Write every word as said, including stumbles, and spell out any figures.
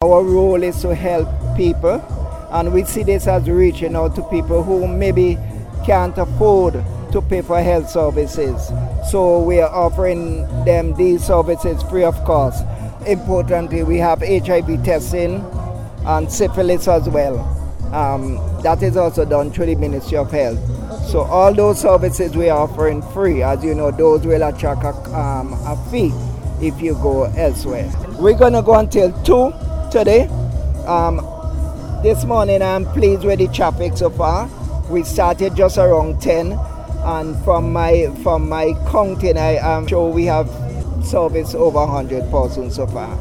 our role is to help people, and we see this as reaching out to people who maybe can't afford to pay for health services. So we are offering them these services free of cost. Importantly, we have H I V testing and syphilis as well. Um, that is also done through the Ministry of Health. So all those services we are offering free. As you know, those will attract a, um, a fee if you go elsewhere. We're going to go until two today. Um, this morning I'm pleased with the traffic so far. We started just around ten, and from my from my counting I am sure we have serviced over one hundred persons so far.